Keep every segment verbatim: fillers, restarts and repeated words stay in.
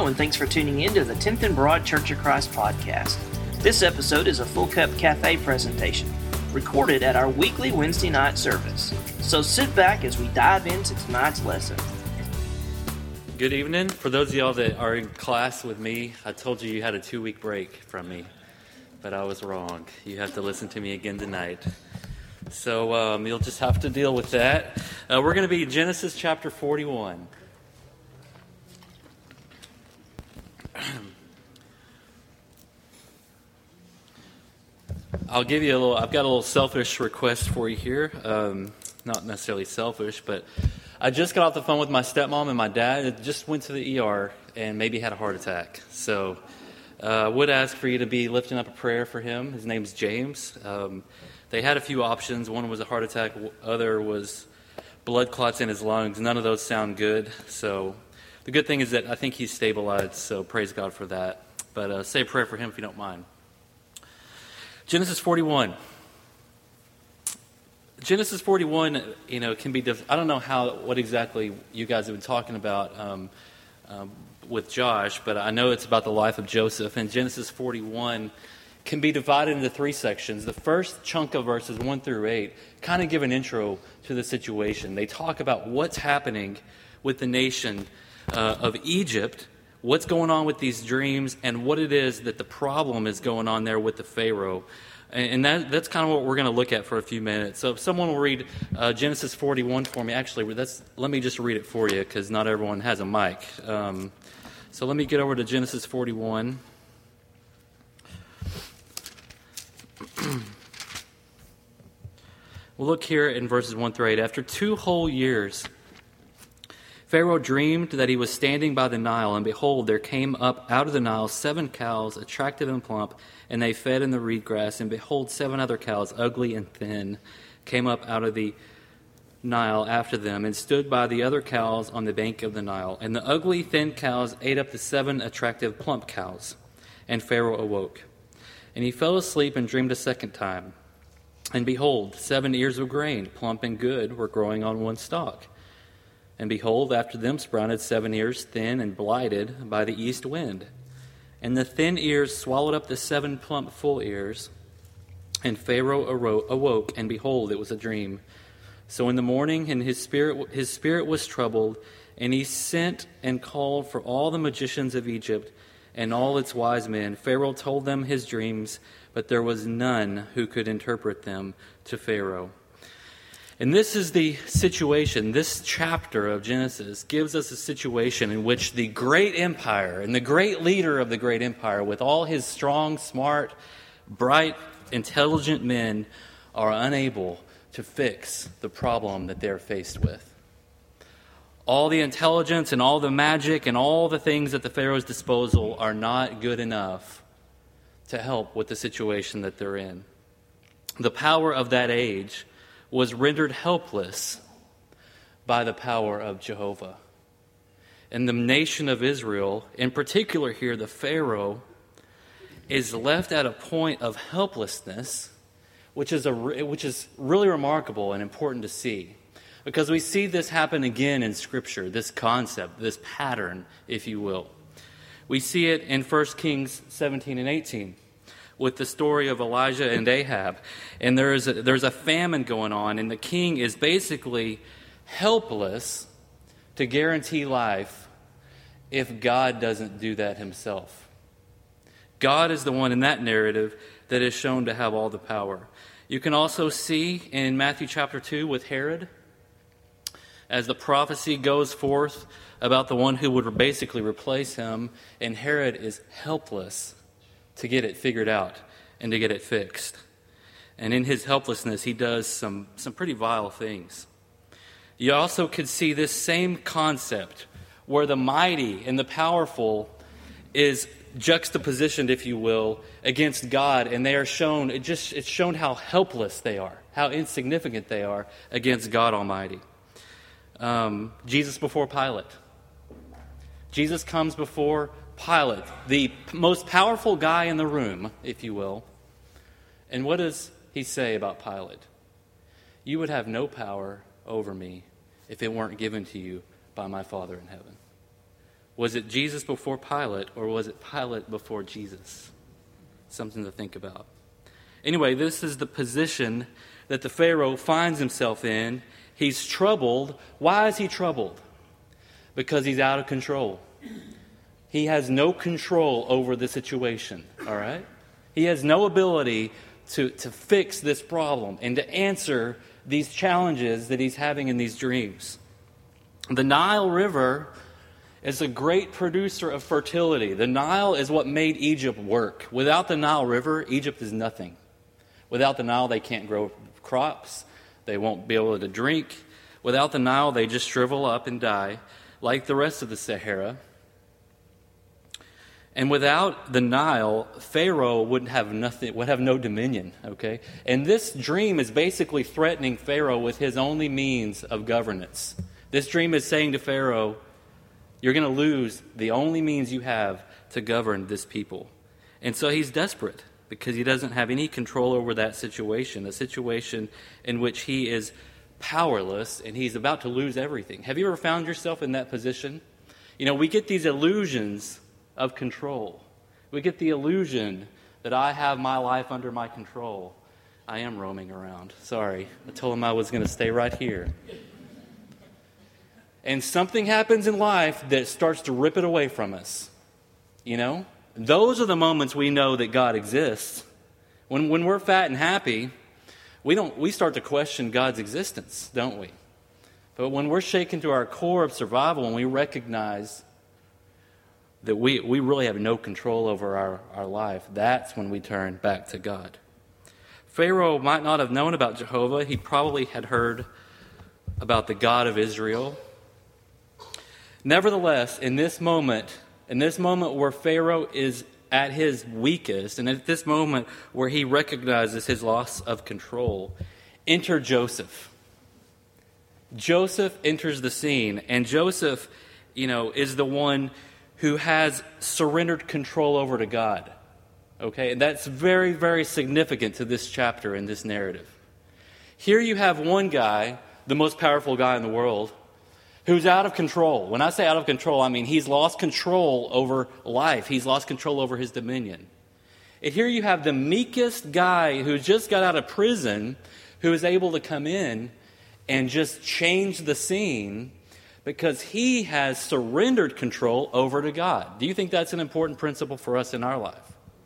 Hello, and thanks for tuning in to the tenth and Broad Church of Christ podcast. This episode is a Full Cup Cafe presentation, recorded at our weekly Wednesday night service. So sit back as we dive into tonight's lesson. Good evening. For those of y'all that are in class with me, I told you you had a two-week break from me, but I was wrong. You have to listen to me again tonight. So um, you'll just have to deal with that. Uh, we're going to be Genesis chapter forty-one. I'll give you a little, I've got a little selfish request for you here. Um, not necessarily selfish, but I just got off the phone with my stepmom and my dad. It just went to the E R and maybe had a heart attack. So uh, I would ask for you to be lifting up a prayer for him. His name's James. Um, they had a few options. One was a heart attack. Other was blood clots in his lungs. None of those sound good. So the good thing is that I think he's stabilized. So praise God for that. But uh, say a prayer for him if you don't mind. Genesis forty-one. Genesis forty-one, you know, can be. Def- I don't know how what exactly you guys have been talking about um, um, with Josh, but I know it's about the life of Joseph. And Genesis forty-one can be divided into three sections. The first chunk of verses one through eight kind of give an intro to the situation. They talk about what's happening with the nation uh, of Egypt. What's going on with these dreams, and what it is that the problem is going on there with the Pharaoh. And that, that's kind of what we're going to look at for a few minutes. So if someone will read uh, Genesis forty-one for me. Actually, that's, let me just read it for you, because not everyone has a mic. Um, so let me get over to Genesis forty-one. We'll look here in verses one through eight. After two whole years, Pharaoh dreamed that he was standing by the Nile, and behold, there came up out of the Nile seven cows, attractive and plump, and they fed in the reed grass. And behold, seven other cows, ugly and thin, came up out of the Nile after them, and stood by the other cows on the bank of the Nile. And the ugly, thin cows ate up the seven attractive, plump cows. And Pharaoh awoke. And he fell asleep and dreamed a second time. And behold, seven ears of grain, plump and good, were growing on one stalk. And behold, after them sprouted seven ears, thin and blighted by the east wind. And the thin ears swallowed up the seven plump full ears. And Pharaoh awoke, and behold, it was a dream. So in the morning, and his spirit his spirit was troubled, and he sent and called for all the magicians of Egypt and all its wise men. Pharaoh told them his dreams, but there was none who could interpret them to Pharaoh. And this is the situation. This chapter of Genesis gives us a situation in which the great empire and the great leader of the great empire, with all his strong, smart, bright, intelligent men, are unable to fix the problem that they're faced with. All the intelligence and all the magic and all the things at the Pharaoh's disposal are not good enough to help with the situation that they're in. The power of that age was rendered helpless by the power of Jehovah. And the nation of Israel, in particular here, the Pharaoh, is left at a point of helplessness, which is a which is really remarkable and important to see. Because we see this happen again in Scripture, this concept, this pattern, if you will. We see it in First Kings seventeen and eighteen. With the story of Elijah and Ahab. And there's a, there's a famine going on, and the king is basically helpless to guarantee life if God doesn't do that himself. God is the one in that narrative that is shown to have all the power. You can also see in Matthew chapter two with Herod, as the prophecy goes forth about the one who would basically replace him, and Herod is helpless to get it figured out and to get it fixed. And in his helplessness, he does some, some pretty vile things. You also could see this same concept where the mighty and the powerful is juxtapositioned, if you will, against God, and they are shown, it just it's shown how helpless they are, how insignificant they are against God Almighty. Um, Jesus before Pilate. Jesus comes before Pilate, the most powerful guy in the room, if you will. And what does he say about Pilate? You would have no power over me if it weren't given to you by my Father in heaven. Was it Jesus before Pilate, or was it Pilate before Jesus? Something to think about. Anyway, this is the position that the Pharaoh finds himself in. He's troubled. Why is he troubled? Because he's out of control. He has no control over the situation, all right? He has no ability to, to fix this problem and to answer these challenges that he's having in these dreams. The Nile River is a great producer of fertility. The Nile is what made Egypt work. Without the Nile River, Egypt is nothing. Without the Nile, they can't grow crops. They won't be able to drink. Without the Nile, they just shrivel up and die like the rest of the Sahara. And without the Nile, Pharaoh would have nothing, would have no dominion, okay? And this dream is basically threatening Pharaoh with his only means of governance. This dream is saying to Pharaoh, you're going to lose the only means you have to govern this people. And so he's desperate because he doesn't have any control over that situation, a situation in which he is powerless and he's about to lose everything. Have you ever found yourself in that position? You know, we get these illusions of control. We get the illusion that I have my life under my control. I am roaming around. Sorry. I told him I was going to stay right here. And something happens in life that starts to rip it away from us. You know? Those are the moments we know that God exists. When when we're fat and happy, we don't we start to question God's existence, don't we? But when we're shaken to our core of survival and we recognize that we, we really have no control over our, our life, that's when we turn back to God. Pharaoh might not have known about Jehovah. He probably had heard about the God of Israel. Nevertheless, in this moment, in this moment where Pharaoh is at his weakest, and at this moment where he recognizes his loss of control, enter Joseph. Joseph enters the scene, and Joseph, you know, is the one who has surrendered control over to God. Okay, and that's very, very significant to this chapter in this narrative. Here you have one guy, the most powerful guy in the world, who's out of control. When I say out of control, I mean he's lost control over life. He's lost control over his dominion. And here you have the meekest guy who just got out of prison who is able to come in and just change the scene because he has surrendered control over to God. Do you think that's an important principle for us in our life?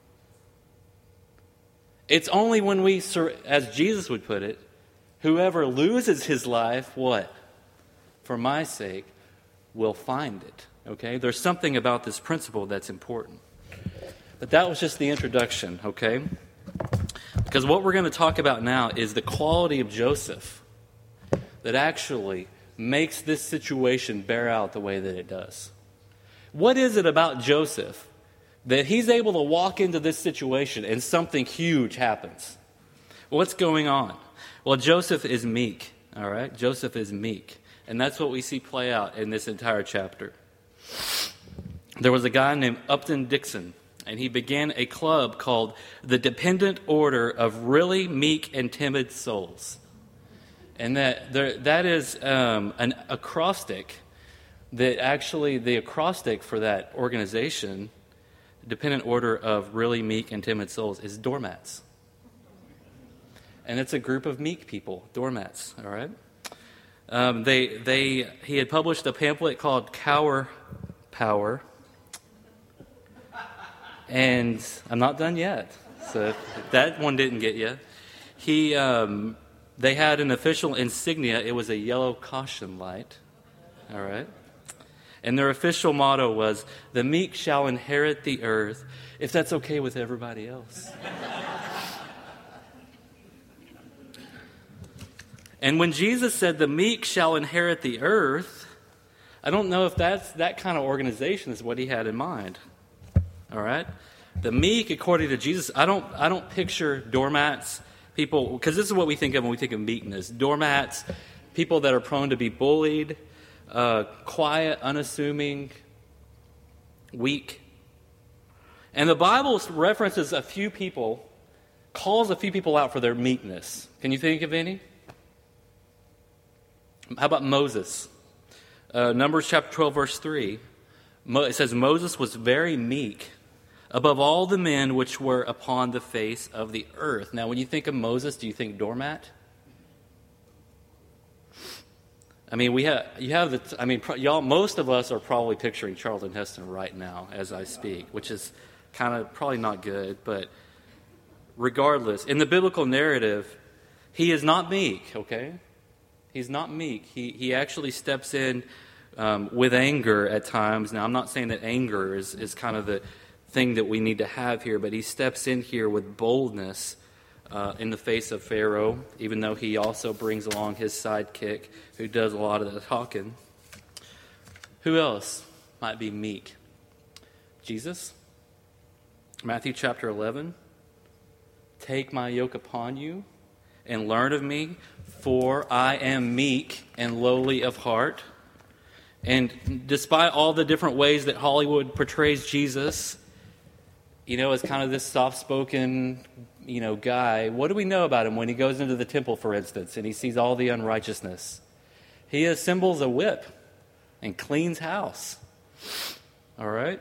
It's only when we, as Jesus would put it, whoever loses his life, what? For my sake, will find it. Okay? There's something about this principle that's important. But that was just the introduction, okay? Because what we're going to talk about now is the quality of Joseph that actually makes this situation bear out the way that it does. What is it about Joseph that he's able to walk into this situation and something huge happens? What's going on? Well, Joseph is meek, all right? Joseph is meek. And that's what we see play out in this entire chapter. There was a guy named Upton Dixon, and he began a club called the Dependent Order of Really Meek and Timid Souls. And that there, that is um, an acrostic that actually, the acrostic for that organization, Dependent Order of Really Meek and Timid Souls, is doormats. And it's a group of meek people, doormats, all right? Um, they, they, he had published a pamphlet called Cower Power. And I'm not done yet. So that one didn't get you. He... Um, They had an official insignia. It was a yellow caution light. All right. And their official motto was, "The meek shall inherit the earth," if that's okay with everybody else. And when Jesus said, "The meek shall inherit the earth," I don't know if that's that kind of organization is what he had in mind. All right. The meek, according to Jesus, I don't, I don't picture doormats. People, because this is what we think of when we think of meekness. Doormats, people that are prone to be bullied, uh, quiet, unassuming, weak. And the Bible references a few people, calls a few people out for their meekness. Can you think of any? How about Moses? Uh, Numbers chapter twelve, verse three. It says Moses was very meek above all the men which were upon the face of the earth. Now, when you think of Moses, do you think doormat? I mean, we have you have the. I mean, y'all. Most of us are probably picturing Charlton Heston right now as I speak, which is kind of probably not good. But regardless, in the biblical narrative, he is not meek. Okay, he's not meek. He he actually steps in um, with anger at times. Now, I'm not saying that anger is is kind of the thing that we need to have here, but he steps in here with boldness. Uh, in the face of Pharaoh, even though he also brings along his sidekick, who does a lot of the talking. Who else might be meek? Jesus. Matthew chapter eleven. Take my yoke upon you and learn of me, for I am meek and lowly of heart. And despite all the different ways that Hollywood portrays Jesus, you know, as kind of this soft-spoken, you know, guy, what do we know about him when he goes into the temple, for instance, and he sees all the unrighteousness? He assembles a whip and cleans house. All right?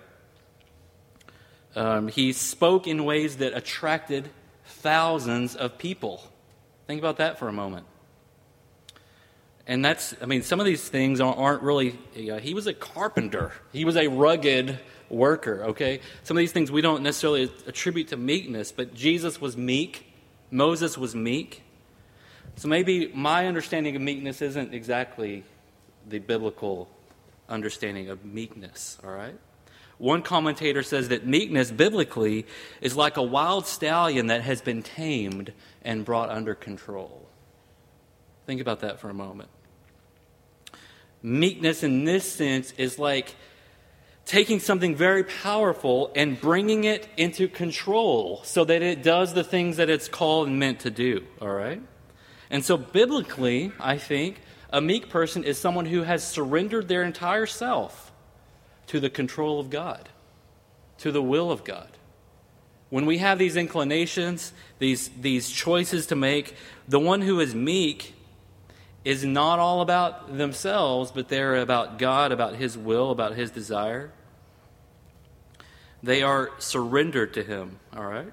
Um, he spoke in ways that attracted thousands of people. Think about that for a moment. And that's, I mean, some of these things aren't really, you know, he was a carpenter. He was a rugged worker, okay? Some of these things we don't necessarily attribute to meekness, but Jesus was meek. Moses was meek. So maybe my understanding of meekness isn't exactly the biblical understanding of meekness, all right? One commentator says that meekness biblically is like a wild stallion that has been tamed and brought under control. Think about that for a moment. Meekness in this sense is like taking something very powerful and bringing it into control so that it does the things that it's called and meant to do, all right? And so biblically, I think, a meek person is someone who has surrendered their entire self to the control of God, to the will of God. When we have these inclinations, these, these choices to make, the one who is meek is not all about themselves, but they're about God, about His will, about His desire. They are surrendered to Him, all right?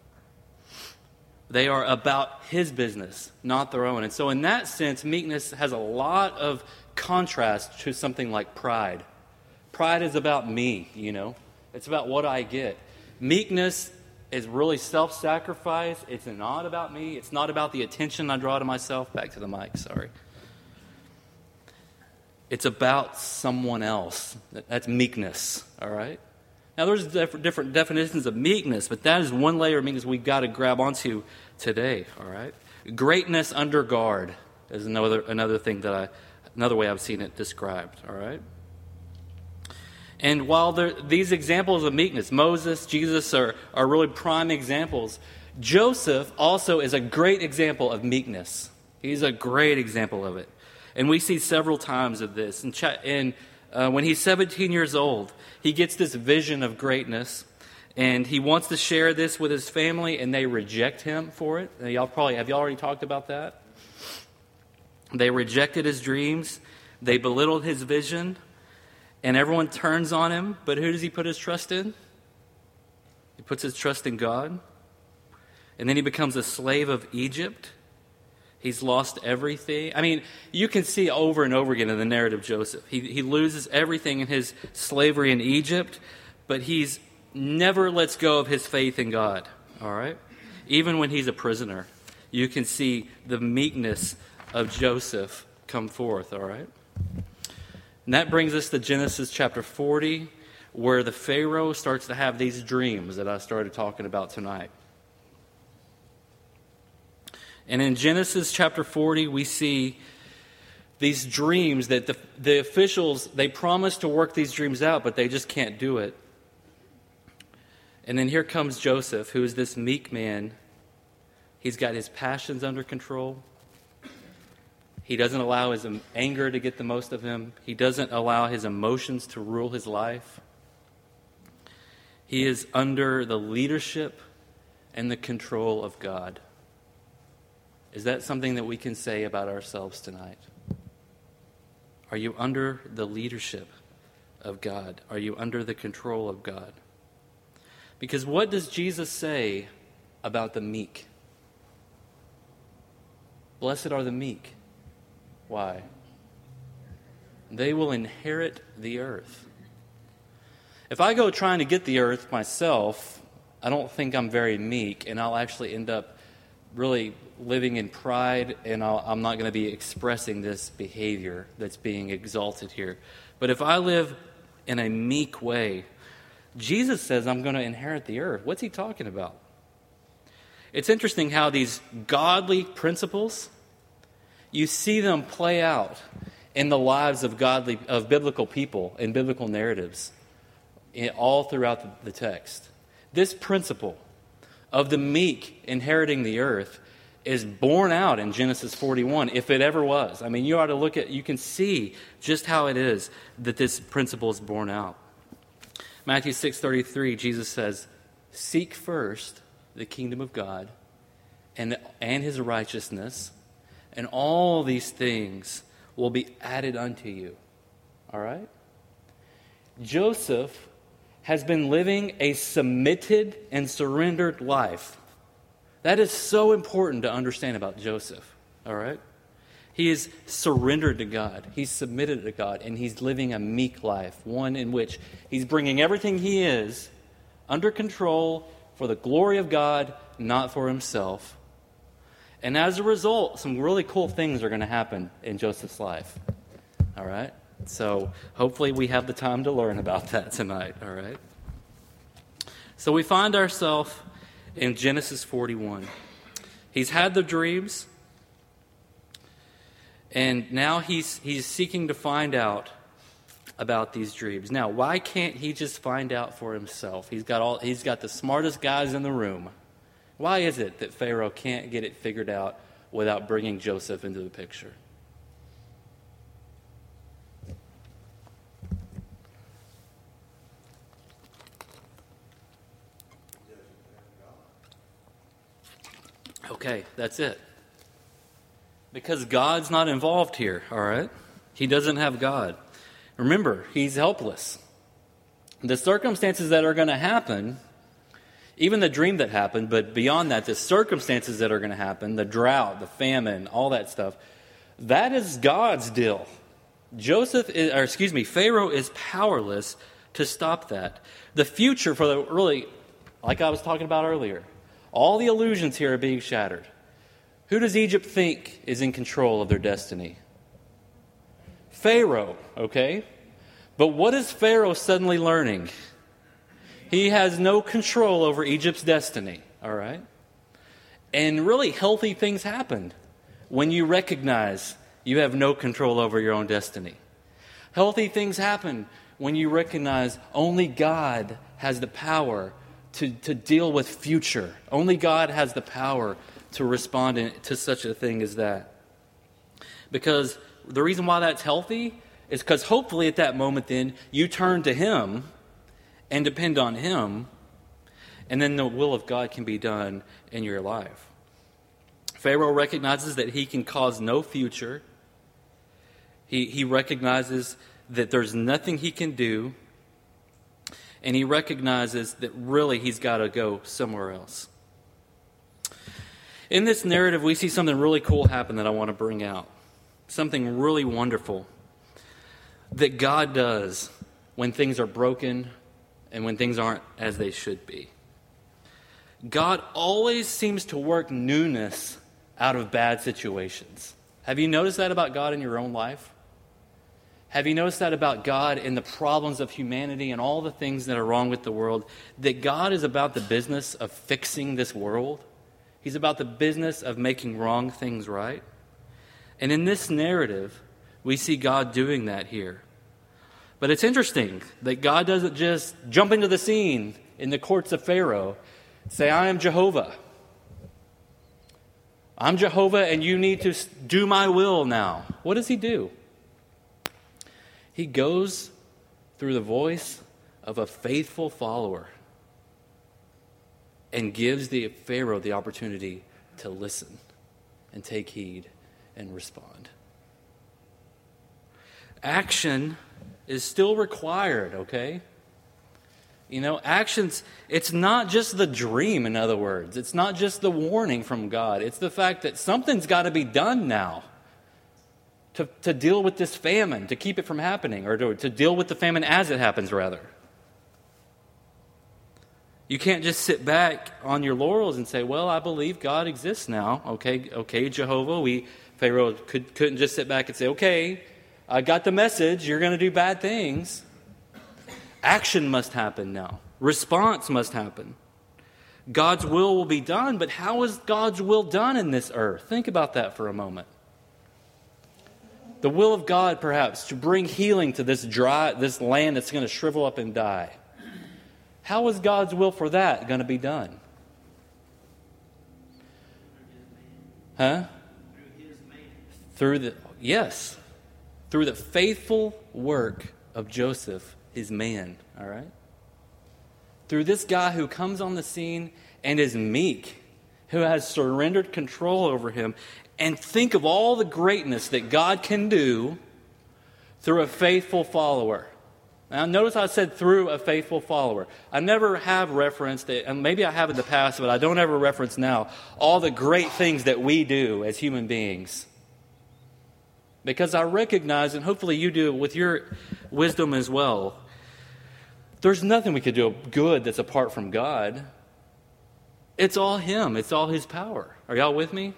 They are about His business, not their own. And so in that sense, meekness has a lot of contrast to something like pride. Pride is about me, you know. It's about what I get. Meekness is really self-sacrifice. It's not about me. It's not about the attention I draw to myself. Back to the mic, sorry. It's about someone else. That's meekness, all right? Now, there's different definitions of meekness, but that is one layer of meekness we've got to grab onto today, all right? Greatness under guard is another another thing that I, another way I've seen it described, all right? And while there, these examples of meekness, Moses, Jesus, are, are really prime examples, Joseph also is a great example of meekness. He's a great example of it. And we see several times of this. In, in, uh, when he's seventeen years old, he gets this vision of greatness, and he wants to share this with his family, and they reject him for it. Now, y'all probably have y'all already talked about that? They rejected his dreams. They belittled his vision. And everyone turns on him, but who does he put his trust in? He puts his trust in God. And then he becomes a slave of Egypt. He's lost everything. I mean, you can see over and over again in the narrative of Joseph. He, he loses everything in his slavery in Egypt, but he's never lets go of his faith in God. All right? Even when he's a prisoner, you can see the meekness of Joseph come forth. All right? And that brings us to Genesis chapter forty, where the Pharaoh starts to have these dreams that I started talking about tonight. And in Genesis chapter forty, we see these dreams that the, the officials, they promise to work these dreams out, but they just can't do it. And then here comes Joseph, who is this meek man. He's got his passions under control. He doesn't allow his anger to get the most of him. He doesn't allow his emotions to rule his life. He is under the leadership and the control of God. Is that something that we can say about ourselves tonight? Are you under the leadership of God? Are you under the control of God? Because what does Jesus say about the meek? Blessed are the meek. Why? They will inherit the earth. If I go trying to get the earth myself, I don't think I'm very meek, and I'll actually end up really living in pride, and I'll, I'm not going to be expressing this behavior that's being exalted here. But if I live in a meek way, Jesus says I'm going to inherit the earth. What's he talking about? It's interesting how these godly principles, you see them play out in the lives of godly, of biblical people in biblical narratives, in, all throughout the, the text. This principle of the meek inheriting the earth is borne out in Genesis forty-one, if it ever was. I mean, you ought to look at, you can see just how it is that this principle is borne out. Matthew six thirty-three, Jesus says, "Seek first the kingdom of God and, and his righteousness, and all these things will be added unto you." All right? Joseph has been living a submitted and surrendered life. That is so important to understand about Joseph. All right? He is surrendered to God. He's submitted to God, and he's living a meek life, one in which he's bringing everything he is under control for the glory of God, not for himself. And as a result, some really cool things are going to happen in Joseph's life. All right? So hopefully we have the time to learn about that tonight. All right? So we find ourselves in Genesis forty-one. He's had the dreams, and now he's he's seeking to find out about these dreams. Now, why can't he just find out for himself? He's got all he's got the smartest guys in the room. Why is it that Pharaoh can't get it figured out without bringing Joseph into the picture? Okay, that's it. Because God's not involved here, all right? He doesn't have God. Remember, he's helpless. The circumstances that are going to happen, even the dream that happened, but beyond that, the circumstances that are going to happen, the drought, the famine, all that stuff, that is God's deal. Joseph, is, or excuse me, Pharaoh is powerless to stop that. The future for the really, like I was talking about earlier, all the illusions here are being shattered. Who does Egypt think is in control of their destiny? Pharaoh, okay? But what is Pharaoh suddenly learning? He has no control over Egypt's destiny, all right? And really healthy things happen when you recognize you have no control over your own destiny. Healthy things happen when you recognize only God has the power to, to deal with future. Only God has the power to respond in, to such a thing as that. Because the reason why that's healthy is because hopefully at that moment then you turn to him and depend on him, and then the will of God can be done in your life. Pharaoh recognizes that he can cause no future. He, he recognizes that there's nothing he can do, and he recognizes that really he's got to go somewhere else. In this narrative, we see something really cool happen that I want to bring out. Something really wonderful that God does when things are broken and when things aren't as they should be. God always seems to work newness out of bad situations. Have you noticed that about God in your own life? Have you noticed that about God in the problems of humanity and all the things that are wrong with the world? That God is about the business of fixing this world. He's about the business of making wrong things right. And in this narrative, we see God doing that here. But it's interesting that God doesn't just jump into the scene in the courts of Pharaoh, say, "I am Jehovah. I'm Jehovah and you need to do my will now." What does he do? He goes through the voice of a faithful follower and gives the Pharaoh the opportunity to listen and take heed and respond. Action is still required, okay? You know, actions, it's not just the dream, in other words. It's not just the warning from God. It's the fact that something's got to be done now to, to deal with this famine, to keep it from happening, or to, to deal with the famine as it happens, rather. You can't just sit back on your laurels and say, well, I believe God exists now. Okay, okay, Jehovah. We Pharaoh could, couldn't just sit back and say, okay, I got the message. You're going to do bad things. Action must happen now. Response must happen. God's will will be done, but how is God's will done in this earth? Think about that for a moment. The will of God, perhaps, to bring healing to this dry, this land that's going to shrivel up and die. How is God's will for that going to be done? Huh? Through the, yes, through the faithful work of Joseph, his man, all right? Through this guy who comes on the scene and is meek, who has surrendered control over him, and think of all the greatness that God can do through a faithful follower. Now, notice I said through a faithful follower. I never have referenced it, and maybe I have in the past, but I don't ever reference now, all the great things that we do as human beings. Because I recognize, and hopefully you do with your wisdom as well, there's nothing we could do good that's apart from God. It's all Him. It's all His power. Are y'all with me?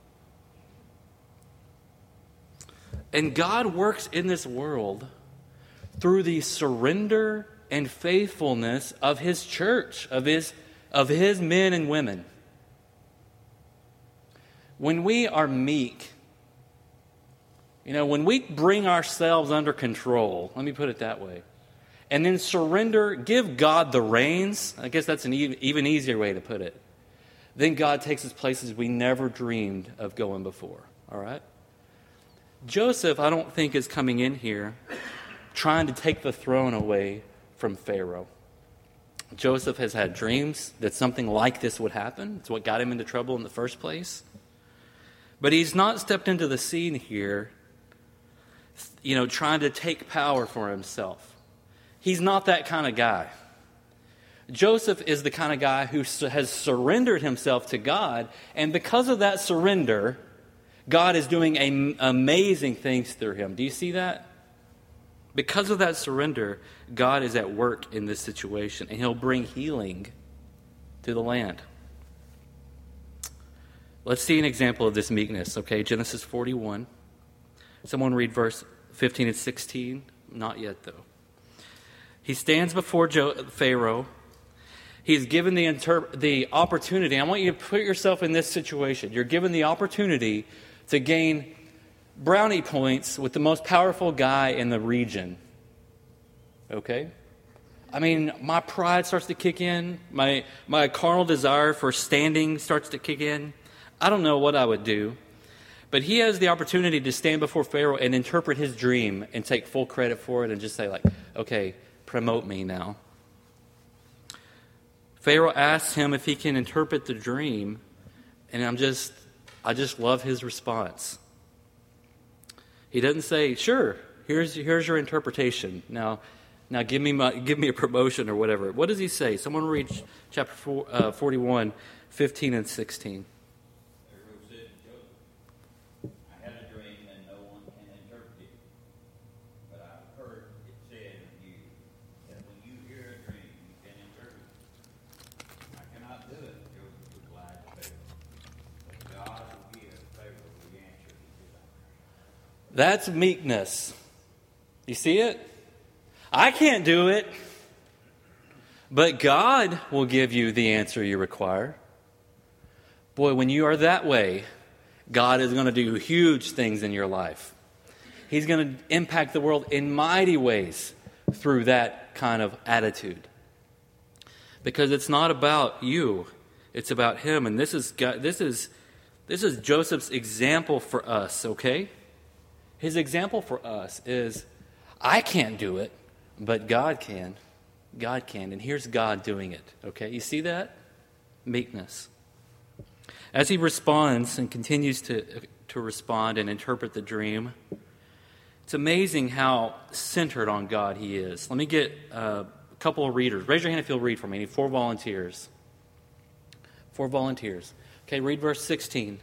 And God works in this world through the surrender and faithfulness of His church, of His, of His men and women. When we are meek, you know, when we bring ourselves under control, let me put it that way, and then surrender, give God the reins, I guess that's an even, even easier way to put it, then God takes us places we never dreamed of going before, all right? Joseph, I don't think, is coming in here trying to take the throne away from Pharaoh. Joseph has had dreams that something like this would happen. It's what got him into trouble in the first place. But he's not stepped into the scene here, you know, trying to take power for himself. He's not that kind of guy. Joseph is the kind of guy who has surrendered himself to God, and because of that surrender, God is doing am- amazing things through him. Do you see that? Because of that surrender, God is at work in this situation, and He'll bring healing to the land. Let's see an example of this meekness, okay? Genesis forty-one. Someone read verse fifteen and sixteen. Not yet, though. He stands before Jo- Pharaoh. He's given the, inter- the opportunity. I want you to put yourself in this situation. You're given the opportunity to gain brownie points with the most powerful guy in the region. Okay? I mean, my pride starts to kick in. My, my carnal desire for standing starts to kick in. I don't know what I would do. But he has the opportunity to stand before Pharaoh and interpret his dream and take full credit for it and just say, like, okay, promote me now. Pharaoh asks him if he can interpret the dream, and I'm just, I just love his response. He doesn't say, sure, here's here's your interpretation. Now, now give me my give me a promotion or whatever. What does he say? Someone read chapter four, uh, forty-one, fifteen and sixteen. Pharaoh said to Joseph, I had a dream and no one can interpret it. But I've heard it said of you that when you hear a dream, you can interpret it. I cannot do it, Joseph replied to Pharaoh. But God will give Pharaoh the answer he desires. That's meekness. You see it? I can't do it, but God will give you the answer you require. Boy, when you are that way, God is going to do huge things in your life. He's going to impact the world in mighty ways through that kind of attitude. Because it's not about you, it's about Him. And this is God, this is this is Joseph's example for us, okay? His example for us is, I can't do it, but God can. God can. And here's God doing it. Okay? You see that? Meekness. As he responds and continues to, to respond and interpret the dream, It's amazing how centered on God he is. Let me get uh, a couple of readers. Raise your hand if you'll read for me. I need four volunteers. Four volunteers. Okay, read verse sixteen.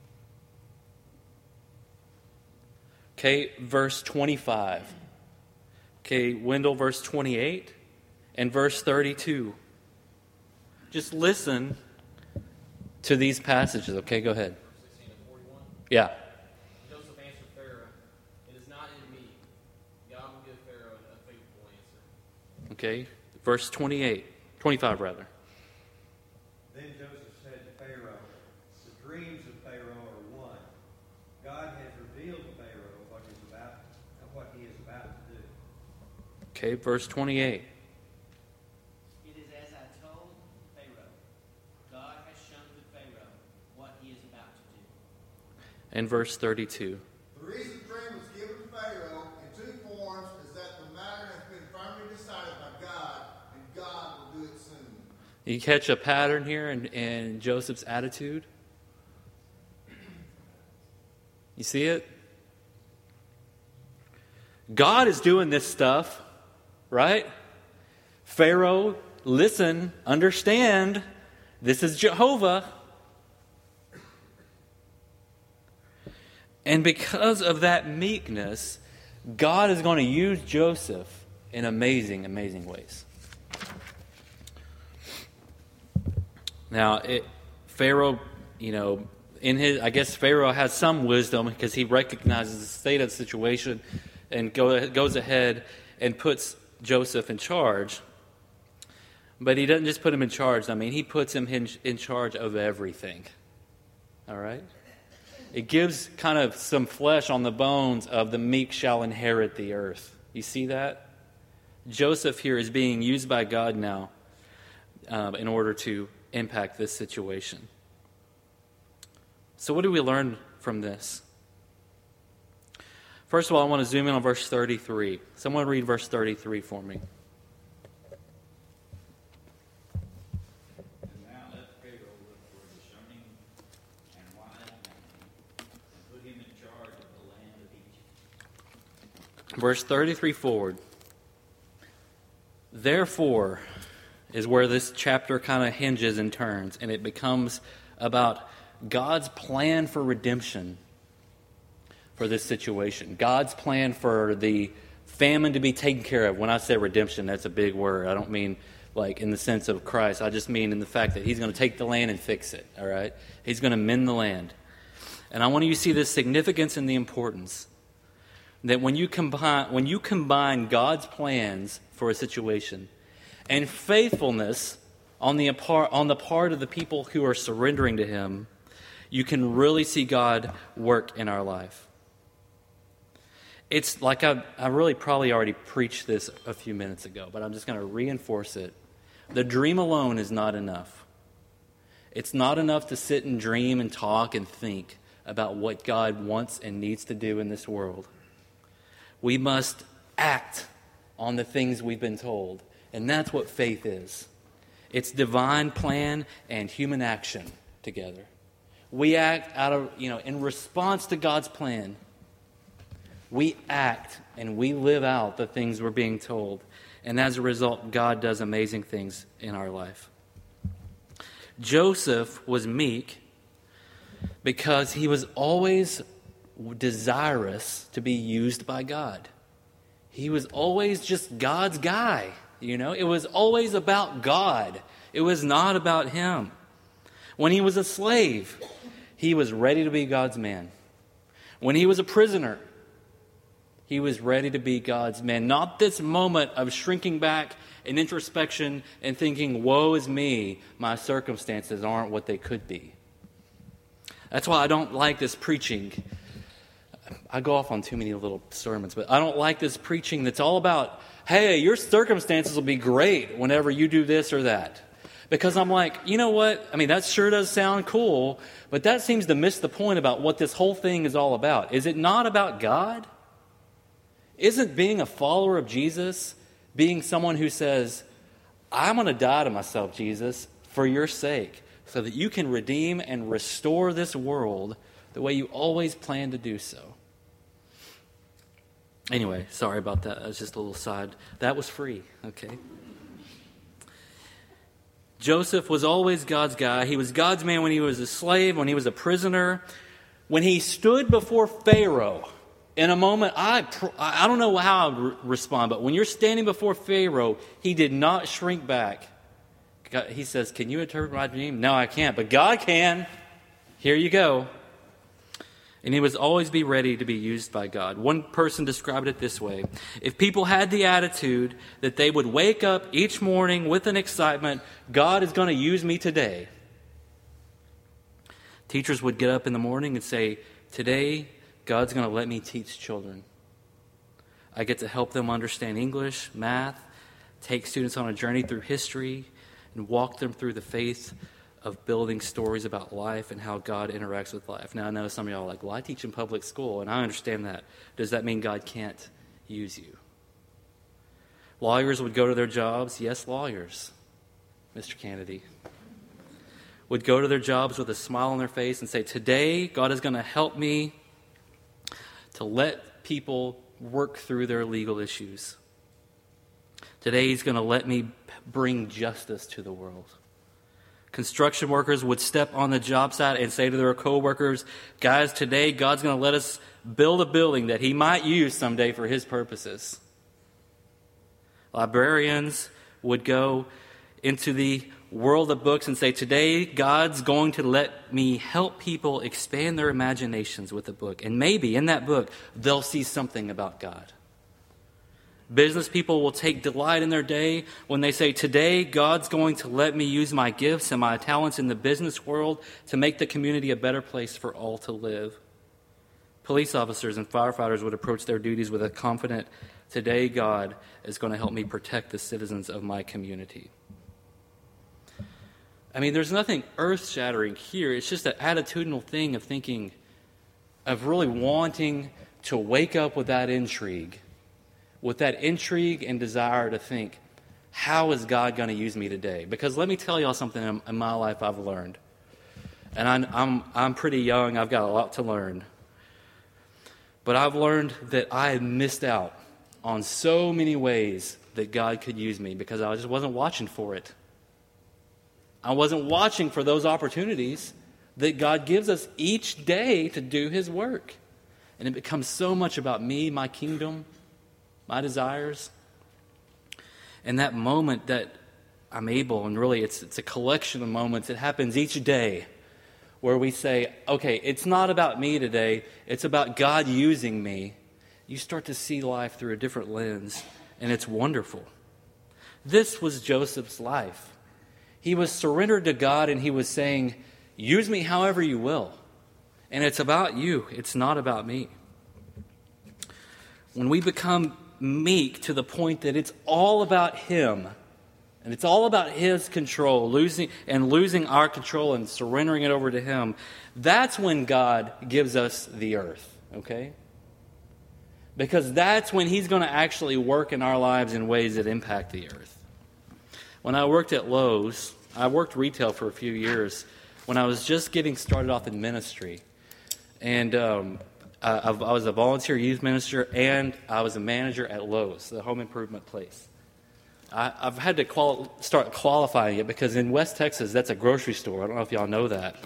Okay, verse twenty-five. Okay, Wendell, verse twenty-eight. And verse thirty-two. Just listen to these passages. Okay, go ahead. sixteen and forty-one. Yeah. Joseph answered Pharaoh, "It is not in me. God will give Pharaoh a faithful answer." Okay, verse twenty-eight. twenty-five, rather. Then Joseph said to Pharaoh, "The dreams of Pharaoh are one. God has revealed to Pharaoh what is about, what he is about to do." Okay, verse twenty-eight. It is as I told Pharaoh. God has shown to Pharaoh what he is about to do. And verse thirty-two. The reason the dream was given to Pharaoh in two forms is that the matter has been firmly decided by God, and God will do it soon. You catch a pattern here in, in Joseph's attitude? You see it? God is doing this stuff, right? Pharaoh, listen, understand, this is Jehovah. And because of that meekness, God is going to use Joseph in amazing, amazing ways. Now, it, Pharaoh, you know, in his, I guess Pharaoh has some wisdom because he recognizes the state of the situation and go, goes ahead and puts Joseph in charge. But he doesn't just put him in charge. I mean, he puts him in, in charge of everything. All right? It gives kind of some flesh on the bones of the meek shall inherit the earth. You see that? Joseph here is being used by God now uh, in order to impact this situation. So what do we learn from this? First of all, I want to zoom in on verse thirty-three. Someone read verse thirty-three for me. And now let Pharaoh look for a discerning and wise man, and put him in charge of the land of Egypt. Verse thirty-three forward. Therefore is where this chapter kind of hinges and turns, and it becomes about God's plan for redemption for this situation. God's plan for the famine to be taken care of. When I say redemption, that's a big word. I don't mean like in the sense of Christ. I just mean in the fact that he's going to take the land and fix it, all right? He's going to mend the land. And I want you to see the significance and the importance that when you combine when you combine God's plans for a situation and faithfulness on the part on the part of the people who are surrendering to him, you can really see God work in our life. It's like I, I really probably already preached this a few minutes ago, but I'm just going to reinforce it. The dream alone is not enough. It's not enough to sit and dream and talk and think about what God wants and needs to do in this world. We must act on the things we've been told, and that's what faith is. It's divine plan and human action together. We act out of, you know, in response to God's plan. We act and we live out the things we're being told. And as a result, God does amazing things in our life. Joseph was meek because he was always desirous to be used by God. He was always just God's guy, you know. It was always about God. It was not about him. When he was a slave, he was ready to be God's man. When he was a prisoner, he was ready to be God's man. Not this moment of shrinking back and introspection and thinking, woe is me, my circumstances aren't what they could be. That's why I don't like this preaching. I go off on too many little sermons, but I don't like this preaching that's all about, hey, your circumstances will be great whenever you do this or that. Because I'm like, you know what? I mean, that sure does sound cool, but that seems to miss the point about what this whole thing is all about. Is it not about God? Isn't being a follower of Jesus being someone who says, I'm going to die to myself, Jesus, for your sake, so that you can redeem and restore this world the way you always planned to do so? Anyway, sorry about that. That was just a little side. That was free, okay? Joseph was always God's guy. He was God's man when he was a slave, when he was a prisoner. When he stood before Pharaoh, in a moment, I I don't know how I would re- respond, but when you're standing before Pharaoh, he did not shrink back. God, he says, can you interpret my dream? No, I can't, but God can. Here you go. And he would always be ready to be used by God. One person described it this way: if people had the attitude that they would wake up each morning with an excitement, God is going to use me today. Teachers would get up in the morning and say, today, God's going to let me teach children. I get to help them understand English, math, take students on a journey through history, and walk them through the faith of building stories about life and how God interacts with life. Now, I know some of y'all are like, well, I teach in public school, and I understand that. Does that mean God can't use you? Lawyers would go to their jobs. Yes, lawyers, Mister Kennedy. Would go to their jobs with a smile on their face and say, today, God is going to help me to let people work through their legal issues. Today, He's going to let me bring justice to the world. Construction workers would step on the job site and say to their co-workers, guys, today God's going to let us build a building that He might use someday for His purposes. Librarians would go into the world of books and say, today God's going to let me help people expand their imaginations with a book. And maybe in that book, they'll see something about God. Business people will take delight in their day when they say, today God's going to let me use my gifts and my talents in the business world to make the community a better place for all to live. Police officers and firefighters would approach their duties with a confident, today God is going to help me protect the citizens of my community. I mean, there's nothing earth-shattering here. It's just an attitudinal thing of thinking, of really wanting to wake up with that intrigue. With that intrigue and desire to think, how is God going to use me today? Because let me tell y'all something in, in my life I've learned. And I'm, I'm, I'm pretty young. I've got a lot to learn. But I've learned that I had missed out on so many ways that God could use me because I just wasn't watching for it. I wasn't watching for those opportunities that God gives us each day to do His work. And it becomes so much about me, my kingdom, my desires. And that moment that I'm able, and really it's it's a collection of moments, it happens each day where we say, okay, it's not about me today, it's about God using me. You start to see life through a different lens, and it's wonderful. This was Joseph's life. He was surrendered to God, and he was saying, use me however you will. And it's about you, it's not about me. When we become meek to the point that it's all about Him, and it's all about His control, losing and losing our control and surrendering it over to Him, that's when God gives us the earth, okay? Because that's when He's going to actually work in our lives in ways that impact the earth. When I worked at Lowe's, I worked retail for a few years when I was just getting started off in ministry. And um I, I was a volunteer youth minister, and I was a manager at Lowe's, the home improvement place. I, I've had to quali- start qualifying it because in West Texas, that's a grocery store. I don't know if y'all know that.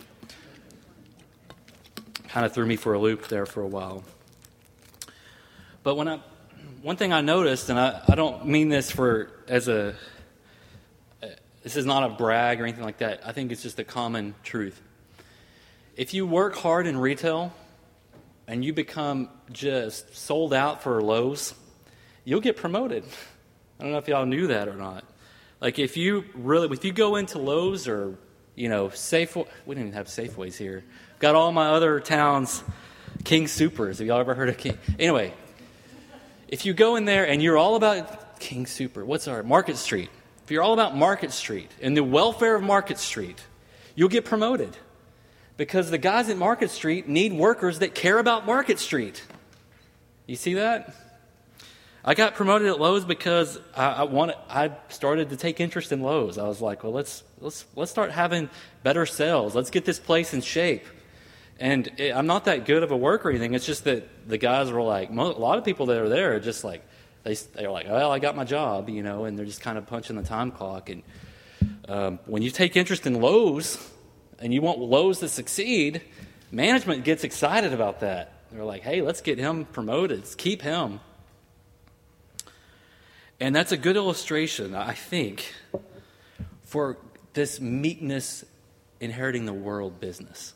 Kind of threw me for a loop there for a while. But when I, one thing I noticed, and I, I don't mean this for as a, this is not a brag or anything like that. I think it's just a common truth. If you work hard in retail, and you become just sold out for Lowe's, you'll get promoted. I don't know if y'all knew that or not. Like if you really, if you go into Lowe's or, you know, Safeway, we didn't even have Safeways here. Got all my other towns, King Supers. Have y'all ever heard of King? Anyway, if you go in there and you're all about King Super, what's our, Market Street. If you're all about Market Street and the welfare of Market Street, you'll get promoted. Because the guys at Market Street need workers that care about Market Street. You see that? I got promoted at Lowe's because I, I wanted. I started to take interest in Lowe's. I was like, well, let's let's let's start having better sales. Let's get this place in shape. And it, I'm not that good of a worker or anything. It's just that the guys were like, mo- a lot of people that are there are just like, they, they're like, well, I got my job, you know, and they're just kind of punching the time clock. And um, when you take interest in Lowe's and you want Lowe's to succeed, management gets excited about that. They're like, hey, let's get him promoted. Let's keep him. And that's a good illustration, I think, for this meekness inheriting the world business.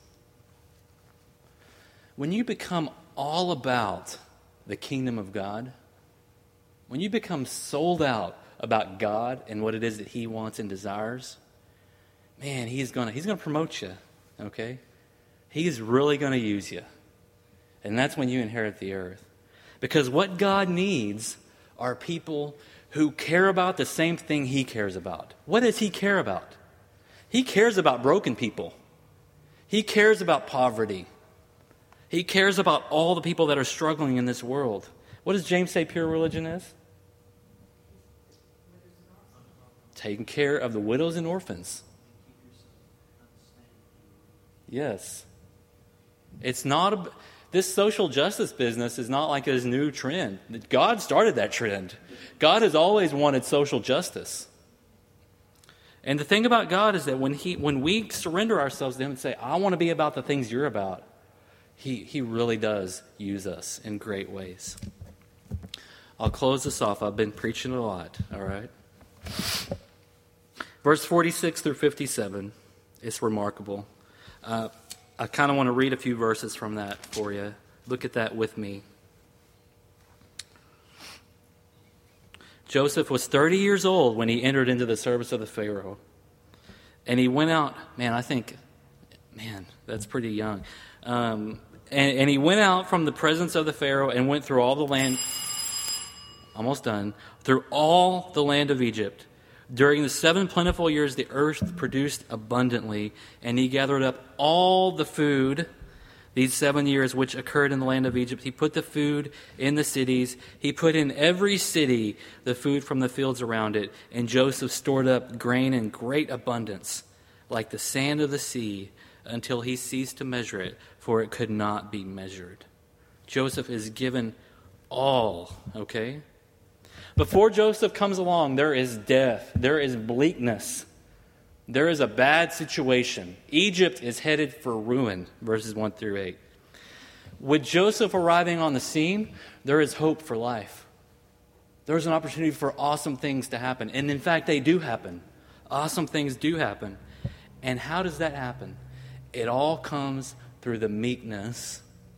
When you become all about the kingdom of God, when you become sold out about God and what it is that He wants and desires, man, He's gonna He's gonna promote you, okay? He's really gonna use you. And that's when you inherit the earth. Because what God needs are people who care about the same thing He cares about. What does He care about? He cares about broken people. He cares about poverty. He cares about all the people that are struggling in this world. What does James say pure religion is? Taking care of the widows and orphans. Yes. It's not a, this social justice business is not like this new trend. God started that trend. God has always wanted social justice. And the thing about God is that when he when we surrender ourselves to Him and say, I want to be about the things you're about, He, he really does use us in great ways. I'll close this off. I've been preaching a lot, all right? Verse forty-six through fifty-seven, it's remarkable. Uh, I kind of want to read a few verses from that for you. Look at that with me. Joseph was thirty years old when he entered into the service of the Pharaoh. And he went out, man, I think, man, that's pretty young. Um, and, and he went out from the presence of the Pharaoh and went through all the land, almost done, through all the land of Egypt. During the seven plentiful years, the earth produced abundantly, and he gathered up all the food, these seven years which occurred in the land of Egypt. He put the food in the cities. He put in every city the food from the fields around it. And Joseph stored up grain in great abundance, like the sand of the sea, until he ceased to measure it, for it could not be measured. Joseph is given all, okay? Before Joseph comes along, there is death. There is bleakness. There is a bad situation. Egypt is headed for ruin, verses one through eight. With Joseph arriving on the scene, there is hope for life. There's an opportunity for awesome things to happen. And in fact, they do happen. Awesome things do happen. And how does that happen? It all comes through the meekness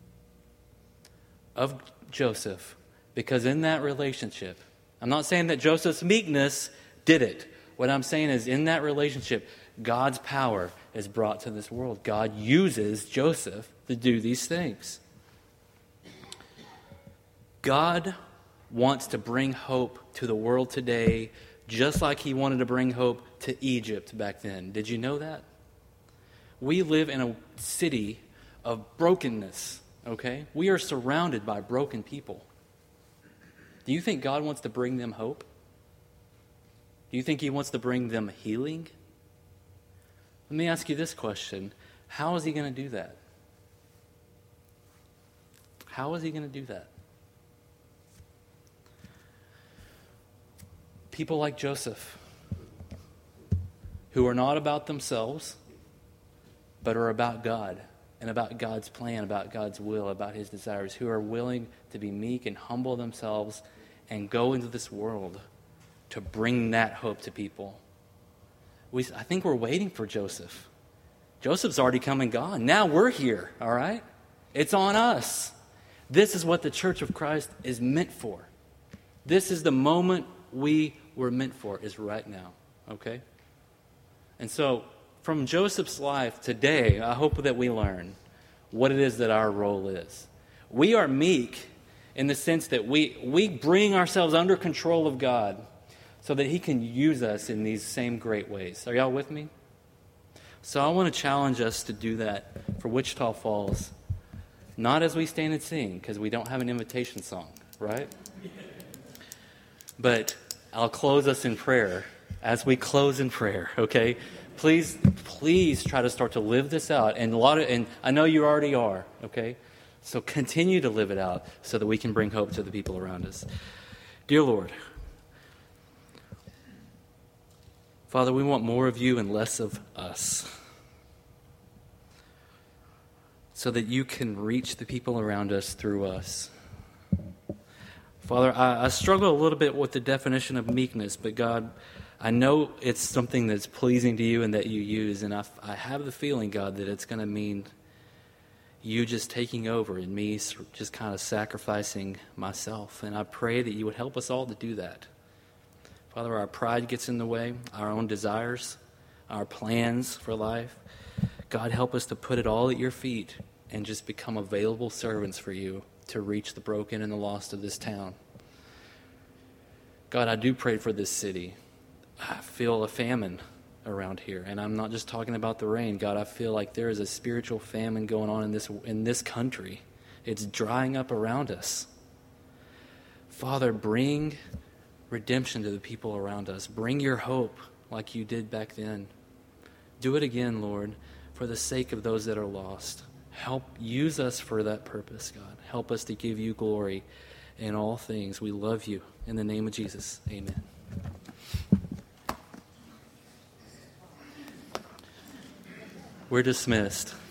of Joseph. Because in that relationship, I'm not saying that Joseph's meekness did it. What I'm saying is in that relationship, God's power is brought to this world. God uses Joseph to do these things. God wants to bring hope to the world today, just like He wanted to bring hope to Egypt back then. Did you know that? We live in a city of brokenness, okay? We are surrounded by broken people. Do you think God wants to bring them hope? Do you think He wants to bring them healing? Let me ask you this question. How is He going to do that? How is He going to do that? People like Joseph, who are not about themselves, but are about God and about God's plan, about God's will, about His desires, who are willing to be meek and humble themselves and go into this world to bring that hope to people. We, I think we're waiting for Joseph. Joseph's already come and gone. Now we're here, all right? It's on us. This is what the Church of Christ is meant for. This is the moment we were meant for, is right now, okay? And so, from Joseph's life today, I hope that we learn what it is that our role is. We are meek in the sense that we, we bring ourselves under control of God so that He can use us in these same great ways. Are y'all with me? So I want to challenge us to do that for Wichita Falls. Not as we stand and sing, because we don't have an invitation song, right? But I'll close us in prayer as we close in prayer, okay? Please, please try to start to live this out. And a lot of, and I know you already are, okay? So continue to live it out so that we can bring hope to the people around us. Dear Lord, Father, we want more of you and less of us, so that you can reach the people around us through us. Father, I, I struggle a little bit with the definition of meekness, but God, I know it's something that's pleasing to you and that you use, and I, I have the feeling, God, that it's going to mean you just taking over and me just kind of sacrificing myself. And I pray that you would help us all to do that. Father, our pride gets in the way, our own desires, our plans for life. God, help us to put it all at your feet and just become available servants for you to reach the broken and the lost of this town. God, I do pray for this city. I feel a famine around here, and I'm not just talking about the rain. God, I feel like there is a spiritual famine going on in this in this country. It's drying up around us. Father, bring redemption to the people around us. Bring your hope like you did back then. Do it again, Lord, for the sake of those that are lost. Help use us for that purpose, God. Help us to give you glory in all things. We love you. In the name of Jesus, amen. We're dismissed.